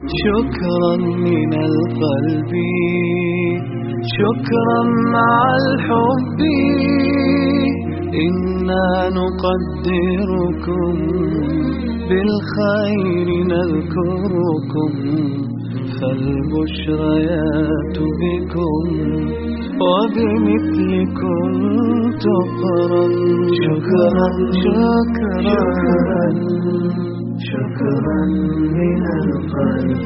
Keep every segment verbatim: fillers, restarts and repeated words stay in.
شكرا من القلب، شكرا مع الحب، إنا نقدركم بالخير نذكركم، فالبشريات بكم وبمثلكم تقرن. شكرا شكرا شكرا من القلب.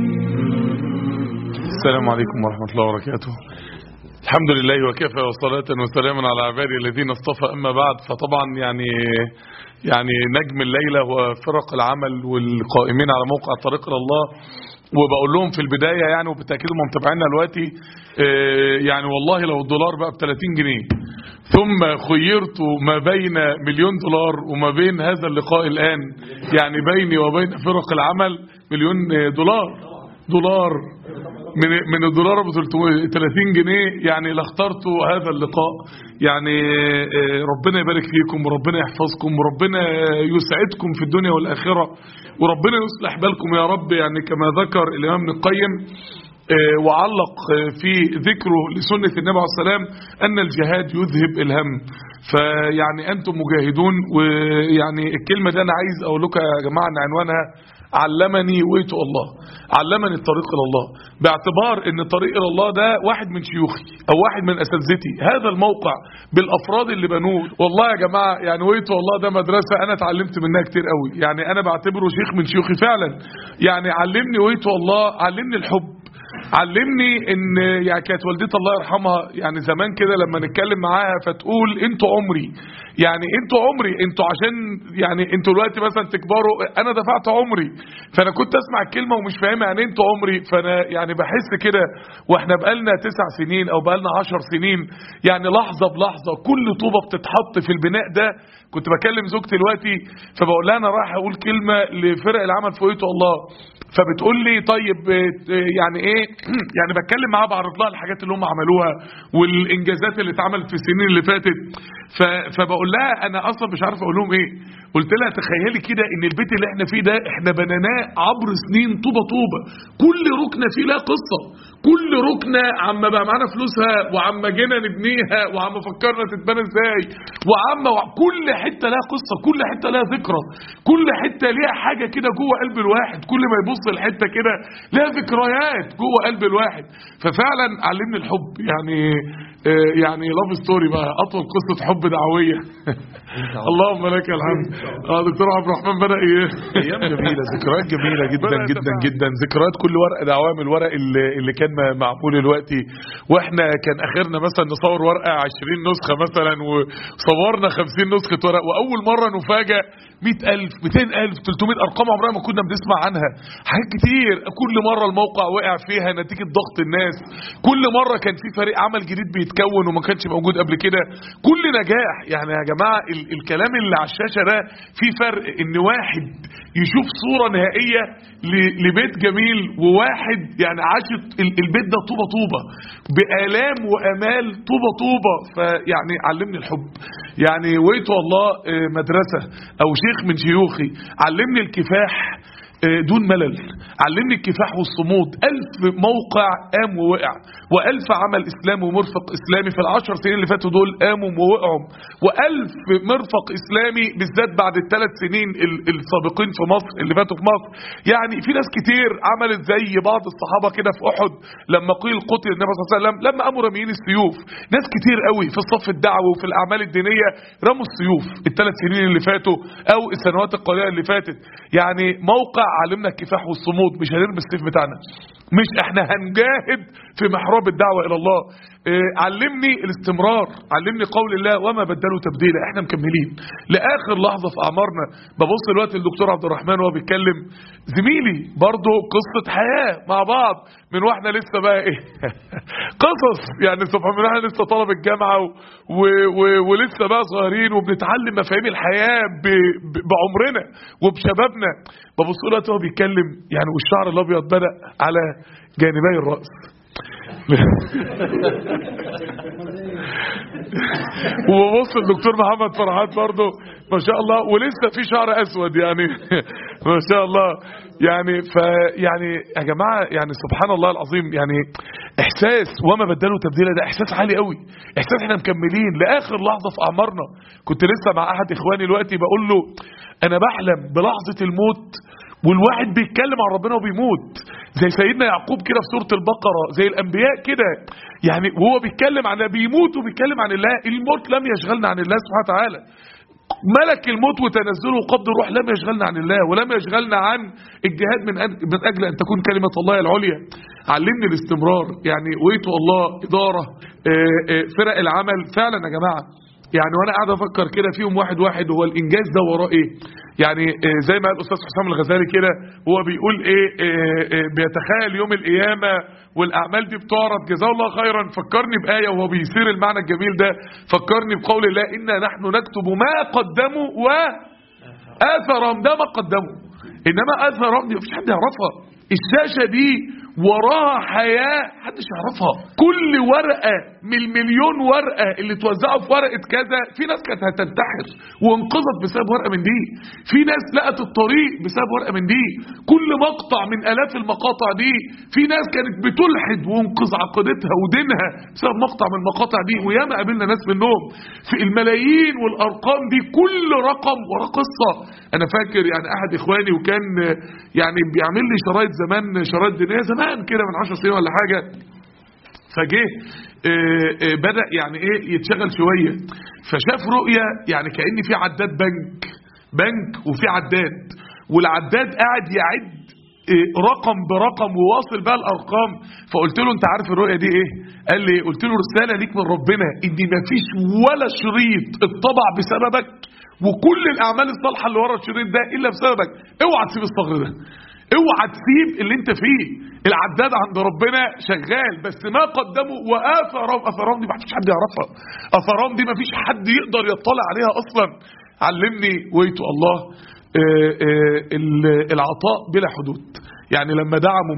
السلام عليكم ورحمة الله وبركاته. الحمد لله وكفى وصلاة وسلاما على عبادي الذين اصطفى. أما بعد، فطبعا يعني يعني نجم الليلة وفرق العمل والقائمين على موقع طريق إلى الله، وبقول لهم في البداية يعني وبالتأكيد هم متابعيننا دلوقتي، يعني والله لو الدولار بقى ب ثلاثين جنيه ثم خيرت ما بين مليون دولار وما بين هذا اللقاء الآن، يعني بيني وبين فرق العمل مليون دولار دولار من من الدولار ب ثلاثين جنيه، يعني لاخترت هذا اللقاء. يعني ربنا يبارك فيكم وربنا يحفظكم وربنا يسعدكم في الدنيا والآخرة وربنا يصلح بالكم يا رب. يعني كما ذكر الإمام ابن القيم وعلق في ذكره لسنة النبي عليه السلام أن الجهاد يذهب الهم. فيعني أنتم مجاهدون، ويعني الكلمة دي أنا عايز أقول لكم يا جماعة أن عنوانها علمني ويتو الله، علمني الطريق إلى الله، باعتبار ان الطريق إلى الله ده واحد من شيوخي او واحد من اساتذتي. هذا الموقع بالافراد اللي بنوه، والله يا جماعة يعني ويتو الله ده مدرسة انا اتعلمت منها كتير قوي. يعني انا بعتبره شيخ من شيوخي فعلا. يعني علمني ويتو الله، علمني الحب، علمني ان يعني كانت والدتي الله يرحمها يعني زمان كده لما نتكلم معاها فتقول انتوا عمري، يعني انتوا عمري، انتوا عشان يعني انتوا دلوقتي مثلا تكبروا، انا دفعت عمري. فانا كنت اسمع الكلمه ومش فاهمها يعني انتوا عمري. فانا يعني بحس كده واحنا بقالنا تسع سنين او بقالنا عشر سنين، يعني لحظه بلحظه كل طوبه بتتحط في البناء ده. كنت بكلم زوجتي دلوقتي فبقول لها انا رايح اقول كلمه لفرق العمل في ويتو الله، فبتقول لي طيب يعني ايه؟ يعني بتكلم معاها بعرض لها الحاجات اللي هم عملوها والانجازات اللي اتعملت في السنين اللي فاتت. فبقول لها انا اصلا مش عارف اقول لهم ايه. قلت لها تخيلي كده ان البيت اللي احنا فيه ده احنا بنيناه عبر سنين طوبه طوبه، كل ركنه فيه لها قصه، كل ركنه عما بقى معانا فلوسها وعما جينا نبنيها وعما فكرنا تتبنى ازاي وعما كل حته لها قصه، كل حته لها ذكرى، كل حته ليها حاجه كده جوه قلب الواحد، كل ما يبص الحته كده لها ذكريات جوه قلب الواحد. ففعلا علمني الحب. يعني يعني لاف ستوري بقى، اطول قصه حب دعويه. اللهم لك الحمد. اه دكتور عبد الرحمن بدا ايه ايام جميله، ذكريات جميله جدا جدا جدا، ذكريات كل ورقه دعويه من الورق اللي, اللي كان معمول دلوقتي. واحنا كان اخرنا مثلا نصور ورقه عشرين نسخه مثلا، وصورنا خمسين نسخه ورق، واول مره نفاجئ مئة ألف مئتين ألف ثلاثمئة ارقام عمرنا ما كنا بنسمع عنها، حاجات كتير. كل مره الموقع وقع فيها نتيجه ضغط الناس، كل مره كان في فريق عمل جديد بيتكون وما كانش موجود قبل كده، كل نجاح. يعني يا جماعه ال الكلام اللي على الشاشه ده في فرق، ان واحد يشوف صوره نهائيه لبيت جميل، وواحد يعني عاش البيت ده طوبه طوبه بآلام وامال طوبه طوبه. فيعني علمني الحب. يعني ويتو الله مدرسه او شيخ من شيوخي. علمني الكفاح دون ملل، علمني الكفاح والصمود. ألف موقع قام ووقع، وألف عمل إسلامي ومرفق إسلامي في العشر سنين اللي فاتوا دول قاموا ووقعوا، وألف مرفق إسلامي بالذات بعد الثلاث سنين السابقين في مصر اللي فاتوا في مصر. يعني في ناس كتير عملت زي بعض الصحابة كده في أحد لما قيل قتل النبي صلى الله عليه وسلم، لما قاموا راميين السيوف. ناس كتير قوي في الصف الدعوي وفي الأعمال الدينية رموا السيوف الثلاث سنين اللي فاتوا أو السنوات القليلة اللي فاتت. يعني موقع علمنا الكفاح والصمود، مش هنرمي السيف بتاعنا، مش احنا هنجاهد في محراب الدعوة الى الله. اه علمني الاستمرار، علمني قول الله وما بدلوا تبديلا. احنا مكملين لاخر لحظة في اعمارنا. ببص دلوقتي الدكتور عبد الرحمن وهو بيتكلم، زميلي برضه قصة حياة مع بعض من واحنا لسه بقى ايه قصص يعني سبحان الله، لسه طلب الجامعة و و و ولسه بقى صغيرين وبنتعلم مفاهيم الحياة ب ب بعمرنا وبشبابنا. ببص دلوقتي وهو بيتكلم يعني والشعر الابيض بدأ على جانبي الرأس، وبص الدكتور محمد فرحات برضه ما شاء الله ولسه في شعر اسود يعني ما شاء الله يعني. ف يعني يا جماعه يعني سبحان الله العظيم يعني احساس وما بدلوا تبديلا، ده احساس عالي قوي، احساس احنا مكملين لاخر لحظه في اعمارنا. كنت لسه مع احد اخواني دلوقتي بقول له انا بحلم بلحظه الموت والواحد بيتكلم عن ربنا وبيموت زي سيدنا يعقوب كده في سورة البقرة، زي الأنبياء كده يعني، وهو بيتكلم عن بيموت وبيتكلم عن الله. الموت لم يشغلنا عن الله سبحانه وتعالى، ملك الموت وتنزله وقبض الروح لم يشغلنا عن الله، ولم يشغلنا عن الجهاد من من أجل أن تكون كلمة الله العليا. علمني الاستمرار يعني، ويتو الله إدارة فرق العمل فعلا يا جماعة يعني. وانا قاعد افكر كده فيهم واحد واحد، هو الانجاز ده وراه ايه يعني؟ زي ما قال الاستاذ حسام الغزالي كده، هو بيقول ايه, إيه, إيه بيتخيل يوم القيامه والاعمال دي بتعرض، جزاه الله خيرا. فكرني بايه وهو بيصير المعنى الجميل ده، فكرني بقول الله انا نحن نكتب ما قدموا واثرهم. ده ما قدموا، انما اثرهم دي مفيش حد يعرفها. الشاشه دي وراها حياة محدش يعرفها. كل ورقة من المليون ورقة اللي توزعوا في ورقة كذا، في ناس كانت هتنتحر وانقذت بسبب ورقة من دي، في ناس لقت الطريق بسبب ورقة من دي. كل مقطع من آلاف المقاطع دي، في ناس كانت بتلحد وانقذ عقيدتها ودينها بسبب مقطع من المقاطع دي، وياما قابلنا ناس منهم. في الملايين والأرقام دي كل رقم وراه قصة. أنا فاكر يعني أحد إخواني وكان يعني بيعمل لي شرايط زمان، شرايط دينية زمان كده من عشر سنين ولا حاجة، فجه بدأ يعني ايه يتشغل شوية، فشاف رؤية يعني كأن في عداد بنك بنك وفي عداد، والعداد قاعد يعد رقم برقم وواصل بقى الارقام. فقلت له انت عارف الرؤية دي ايه؟ قال لي قلت له رسالة ليك من ربنا ان مفيش ولا شريط اتطبع بسببك، وكل الاعمال الصالحة اللي ورا الشريط ده الا بسببك. اوعى تسيب الصغر ده، اوعى تسيب اللي انت فيه. العداد عند ربنا شغال، بس ما قدموا واثرهم. اثرهم دي ما فيش حد يعرفها، اثرهم دي ما فيش حد يقدر يطلع عليها اصلا. علمني ويتو الله آآ آآ العطاء بلا حدود. يعني لما دعموا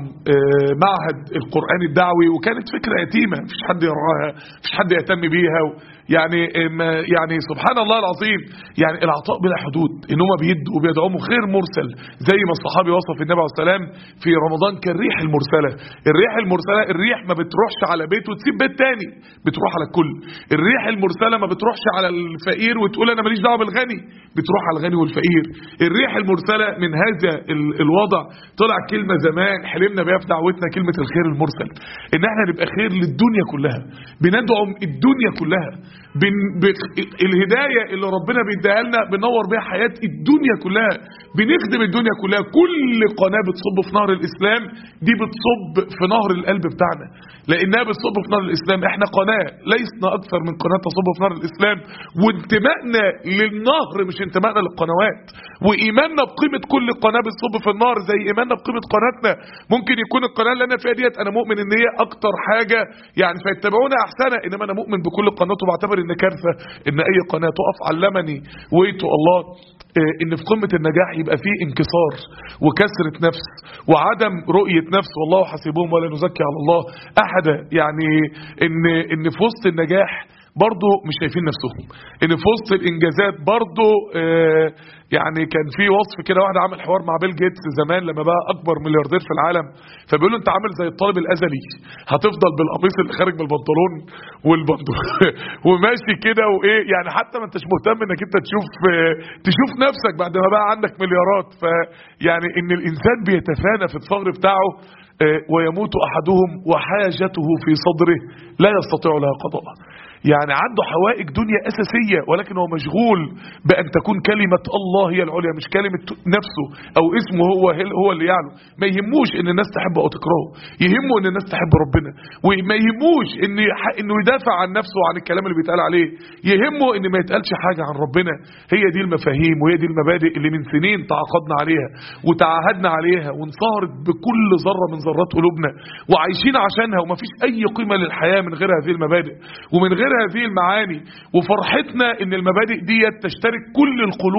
معهد القرآن الدعوي، وكانت فكرة يتيمة مفيش حد يرعاها، مفيش حد يهتم بيها، يعني يعني سبحان الله العظيم يعني العطاء بلا حدود، ان هم بيدوا وبيدعموا خير مرسل، زي ما الصحابي وصف النبي عليه السلام في رمضان كالريح المرسلة. الريح المرسلة، الريح ما بتروحش على بيت وتسيب بيت تاني، بتروح على الكل. الريح المرسلة ما بتروحش على الفقير وتقول انا ماليش دعوه بالغني، بتروح على الغني والفقير. الريح المرسلة من هذا الوضع طلع كلمة زمان حلمنا بيها في دعوتنا، كلمة الخير المرسل، ان احنا نبقى خير للدنيا كلها، بندعم الدنيا كلها. بن... ب... الهداية اللي ربنا بيديها لنا بنور بيها حياة الدنيا كلها، بنخدم الدنيا كلها. كل قناة بتصب في نهر الإسلام دي بتصب في نهر القلب بتاعنا، لأنها بتصب في نهر الإسلام. احنا قناة ليسنا أكثر من قناة تصب في نهر الإسلام، وانتمائنا للنهر مش انتمائنا للقنوات، وإيماننا بقيمة كل قناة بتصب في النهر زي إيماننا بقيمة قناتنا. ممكن يكون القناة اللي أنا فيها ديت أنا مؤمن إن هي أكتر حاجة يعني فيتبعونا أحسنها، إنما أنا مؤمن بكل قناة وبعتبر إن كارثة إن أي قناة تقف. علمني ويتو الله إن في قمة النجاح يبقى فيه انكسار وكسرة نفس وعدم رؤية نفس، والله حسيبهم ولا نزكي على الله أحدا. يعني إن إن في وسط النجاح برضو مش شايفين نفسهم، ان في وسط الانجازات برضو آه يعني كان في وصف كده، واحد عامل حوار مع بيل جيتس زمان لما بقى اكبر ملياردير في العالم، فبيقول له انت عامل زي الطالب الازلي، هتفضل بالقميص اللي خارج من البنطلون والبنطلون وماشي كده وايه يعني، حتى ما انتش مهتم انك انت تشوف آه تشوف نفسك بعد ما بقى عندك مليارات. فيعني ان الانسان بيتفانى في الثغر بتاعه آه ويموت احدهم وحاجته في صدره لا يستطيع لها قضاء. يعني عنده حوائج دنيا أساسية، ولكن هو مشغول بأن تكون كلمة الله هي العليا، مش كلمة نفسه أو اسمه هو هو اللي يعلو. ما يهموش إن الناس تحبه أو تكرهه، يهمه إن الناس تحب ربنا، وما يهموش إن إنه يدافع عن نفسه وعن الكلام اللي بيتقال عليه، يهمه إن ما يتقالش حاجة عن ربنا. هي دي المفاهيم وهي دي المبادئ اللي من سنين تعاقدنا عليها وتعاهدنا عليها وانصهرت بكل ذرة من ذرات قلوبنا وعايشين عشانها، ومفيش أي قيمة للحياة من غير هذه المبادئ ومن غير هذه المعاني. وفرحتنا ان المبادئ دي تشترك كل القلوب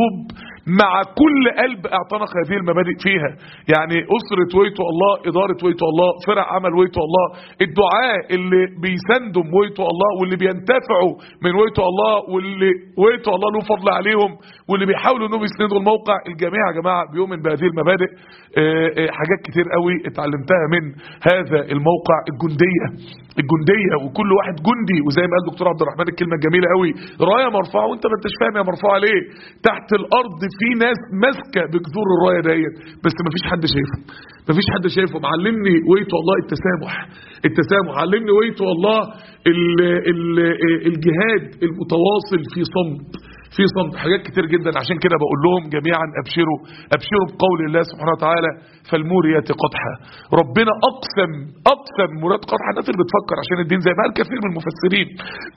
مع كل قلب اعتنق هذه المبادئ فيها. يعني أسرة ويتو الله، إدارة ويتو الله، فرق عمل ويتو الله، الدعاء اللي بيساندوا ويتو الله واللي بينتفعوا من ويتو الله واللي ويتو الله له فضل عليهم واللي بيحاولوا انهم يسندوا الموقع، الجميع يا جماعه بيؤمن بهذه المبادئ. اه اه حاجات كتير قوي اتعلمتها من هذا الموقع. الجنديه الجنديه وكل واحد جندي، وزي ما قال الدكتور عبد الرحمن الكلمه الجميله قوي، رايه مرفوعه وانت ما انتش فاهم هي مرفوعه ليه. تحت الارض في ناس ماسكه بجذور الرايه ديت بس ما فيش حد شايفهم، ما فيش حد شايفهم. علمني ويتو الله التسامح، التسامح علمني ويتو الله ال ال الجهاد المتواصل في صمت، في صمت. حاجات كتير جدا. عشان كده بقول لهم جميعا ابشروا ابشروا بقول الله سبحانه وتعالى فالموريات قدحا. ربنا اقسم اقسم مراد قدحا. الناس اللي بتفكر عشان الدين زي ما قال كثير من المفسرين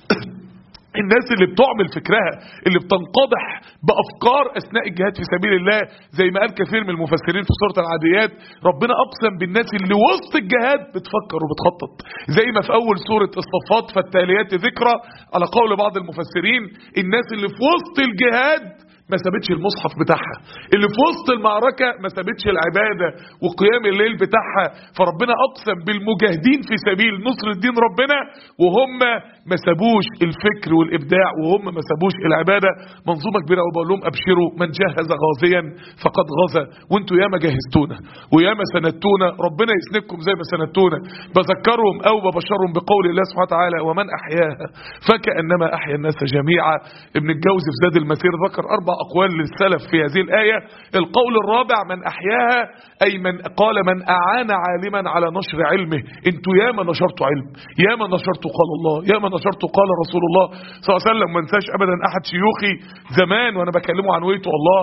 الناس اللي بتعمل فكرها، اللي بتنقضح بأفكار أثناء الجهاد في سبيل الله، زي ما قال كثير من المفسرين في سورة العاديات، ربنا أقسم بالناس اللي وسط الجهاد بتفكر وبتخطط. زي ما في أول سورة الصفات فالتاليات ذكرى على قول بعض المفسرين، الناس اللي في وسط الجهاد ما سابتش المصحف بتاعها، اللي في وسط المعركة ما سابتش العبادة وقيام الليل بتاعها. فربنا أقسم بالمجاهدين في سبيل نصر الدين ربنا وهم ما سابوش الفكر والإبداع وهم ما سابوش العبادة. منظومة كبيرة. وبقول لهم أبشروا من جهز غازيا فقد غزا. وانتوا ياما جهزتونا وياما سندتونا، ربنا يسندكم زي ما سندتونا. بذكرهم أو ببشرهم بقول الله سبحانه وتعالى ومن أحياها فكأنما أحيا الناس جميعا. ابن الجوزي في زاد المسير ذكر أربع أقوال للسلف في هذه الآية. القول الرابع من أحياها أي من قال من أعان عالما على نشر علمه. انتوا ياما نشرتوا علم، ياما نشرتوا قال الله، ياما نشرتوا قال رسول الله صلى الله عليه وسلم. ما انساش أبدا أحد شيوخي زمان وأنا بكلمه عن ويتو الله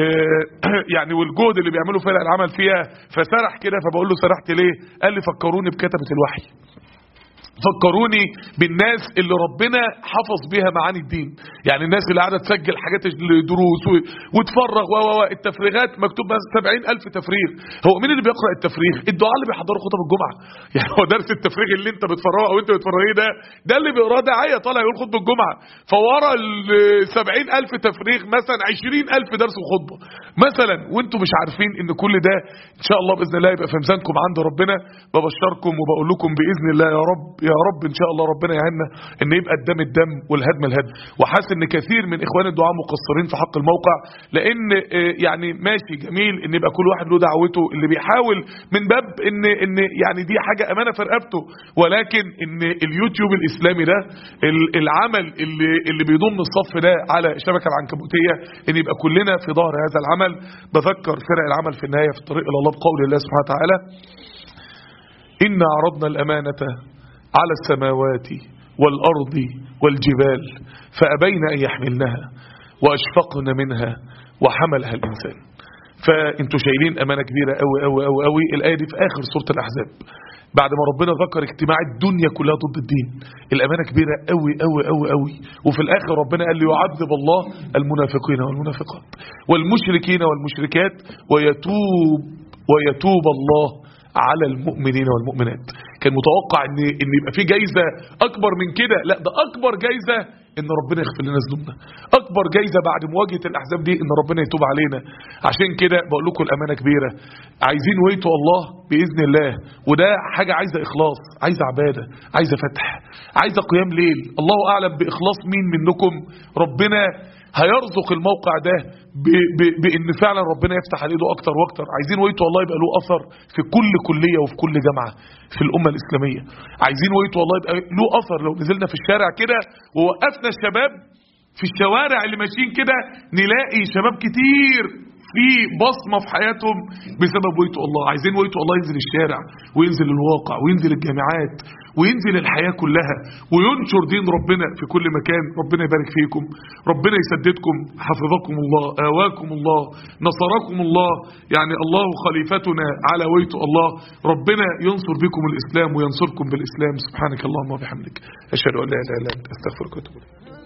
يعني والجهد اللي بيعملوا فرق العمل فيها، فسرح كده فبقول له سرحت ليه؟ قال لي فكروني بكتبة الوحي، فكروني بالناس اللي ربنا حفظ بيها معاني الدين. يعني الناس اللي قاعده تسجل حاجات الدروس وتفرغ و و التفريغات مكتوب سبعين ألف تفريغ. هو مين اللي بيقرأ التفريغ؟ الدعاء اللي بيحضروا خطب الجمعة. يعني هو درس التفريغ اللي انت بتفرغه او انت بتفرغيه ده ده اللي بيقراه داعية طالع يقول خطبة الجمعة. فورا ال سبعين ألف تفريغ مثلا عشرين ألف درس وخطبة مثلا، وانتم مش عارفين ان كل ده ان شاء الله باذن الله يبقى في ميزانكم عند ربنا. ببشركم وبقول لكم باذن الله يا رب يا رب ان شاء الله ربنا يعيننا ان يبقى الدم الدم والهدم الهدم. وحاسس ان كثير من اخوان الدعاء مقصرين في حق الموقع، لان يعني ماشي جميل ان يبقى كل واحد له دعوته اللي بيحاول من باب ان ان يعني دي حاجه امانه في رقبته، ولكن ان اليوتيوب الاسلامي ده العمل اللي اللي بيضم الصف ده على الشبكه العنكبوتيه ان يبقى كلنا في ظهر هذا العمل. بذكر فرق العمل في النهايه في الطريق الى الله بقول الله سبحانه وتعالى إنا عرضنا الأمانة على السماوات والأرض والجبال فأبين أن يحملنها وأشفقن منها وحملها الإنسان. فأنتوا شايلين أمانة كبيرة أوي أوي أوي أوي. الآية دي في آخر سورة الأحزاب بعد ما ربنا ذكر اجتماع الدنيا كلها ضد الدين. الأمانة كبيرة أوي أوي أوي أوي. وفي الآخر ربنا قال ليعذب الله المنافقين والمنافقات والمشركين والمشركات ويتوب ويتوب الله على المؤمنين والمؤمنات. كان متوقع ان ان يبقى في جايزه اكبر من كده، لا ده اكبر جايزه ان ربنا يغفر لنا ذنوبنا. اكبر جايزه بعد مواجهه الاحزاب دي ان ربنا يتوب علينا. عشان كده بقول لكم الامانه كبيره. عايزين ويتوا الله باذن الله، وده حاجه عايزه اخلاص، عايزه عباده، عايزه فتح، عايزه قيام ليل. الله اعلم باخلاص مين منكم ربنا هيرزق الموقع ده بان فعلا ربنا يفتح عليه اكتر واكتر. عايزين ويتوا الله يبقى له اثر في كل كليه وفي كل جامعه في الامه الاسلاميه. عايزين ويتوا الله يبقى له اثر لو نزلنا في الشارع كده ووقفنا الشباب في الشوارع اللي ماشيين كده نلاقي شباب كتير في بصمه في حياتهم بسبب ويتوا الله. عايزين ويتوا الله ينزل الشارع وينزل الواقع وينزل الجامعات وينزل الحياة كلها وينشر دين ربنا في كل مكان. ربنا يبارك فيكم، ربنا يسددكم، حفظكم الله، آواكم الله، نصركم الله. يعني الله خليفتنا على ويتوا الله. ربنا ينصر بكم الإسلام وينصركم بالإسلام. سبحانك اللهم وبحمدك أشهد أن لا إله إلا أنت أستغفرك وأتوب إليك.